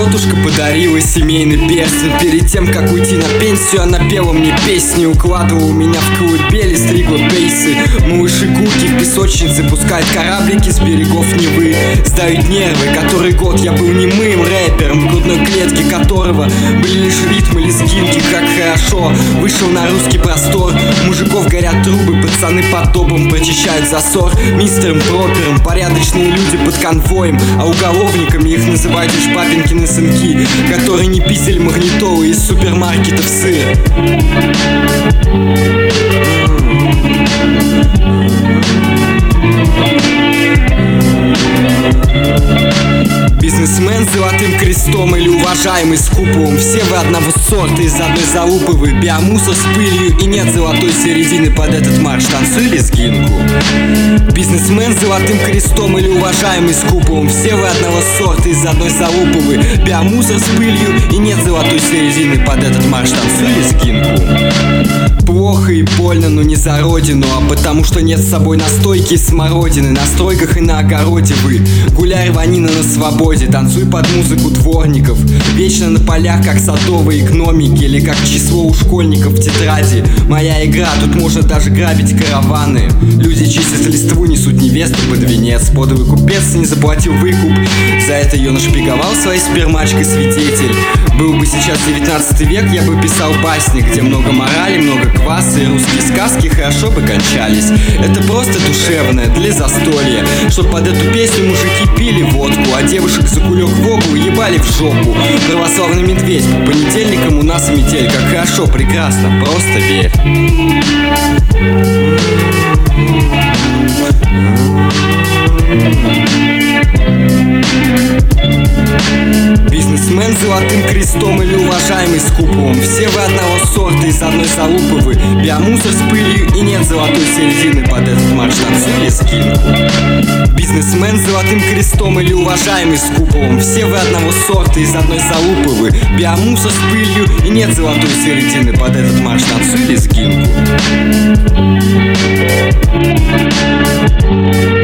Тетушка подарила семейный перстень. Перед тем, как уйти на пенсию, она пела мне песни, укладывала меня в колыбели, стригла пейсы. Малыши гуки в песочнице пускают кораблики с берегов Невы. Сдают нервы, который год я был немым рэпером, в грудной клетке которого были лишь ритмы, лезгинки. Как хорошо, вышел на русский простор. Мужиков горят трубы, пацаны под добом прочищают засор. Мистером Пропером порядочные люди под конвоем, а уголовниками их называют лишь папенькины сынки, которые не пиздили магнитолы из супермаркетов сыр. Бизнесмен с золотым крестом или уважаемый с куполом, все вы одного сорта, из одной залупы вы. Биомусор с пылью и нет золотой середины под этот марш. Танцуй лезгинку. Бизнесмен с золотым крестом или уважаемый с куполом, все вы одного сорта, из одной залупы вы. Биомусор с пылью и нет золотой середины под этот марш. Танцуй лезгинку. Плохо и больно, но не за родину, а потому что нет с собой настойки из смородины. На стройках и на огороде вы. Гуляй, рванина на свободе, танцуй под музыку дворников. Вечно на полях, как садовые гномики, или как число у школьников в тетради. Моя игра, тут можно даже грабить караваны. Люди чистят листву, несут невесту под венец. Подовый купец не заплатил выкуп, за это ее нашпиговал своей спермачкой свидетель. Был бы сейчас 19 век, я бы писал басни, где много морали, много кваса, и русские сказки хорошо бы кончались. Это просто душевное, для застолья, чтоб под эту песню мужики пили водку, а девушек за кулек в обу ебали в жопу. Православный медведь, по понедельникам у нас метель. Как хорошо, прекрасно, просто верь. Бизнесмен с золотым крестом или уважаемый с куполом, все вы одного сорта, из одной залупы вы. Биомусор с пылью и нет золотой середины под этот марш. Танцуй лезгинку. Бизнесмен с золотым крестом или уважаемый с куполом, все вы одного сорта, из одной залупы вы. Биомусор с пылью и нет золотой середины под этот марш. Танцуй лезгинку.